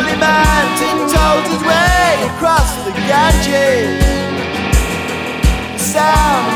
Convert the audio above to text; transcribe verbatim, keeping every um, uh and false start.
lonely man tiptoes his way across the Ganges. The sound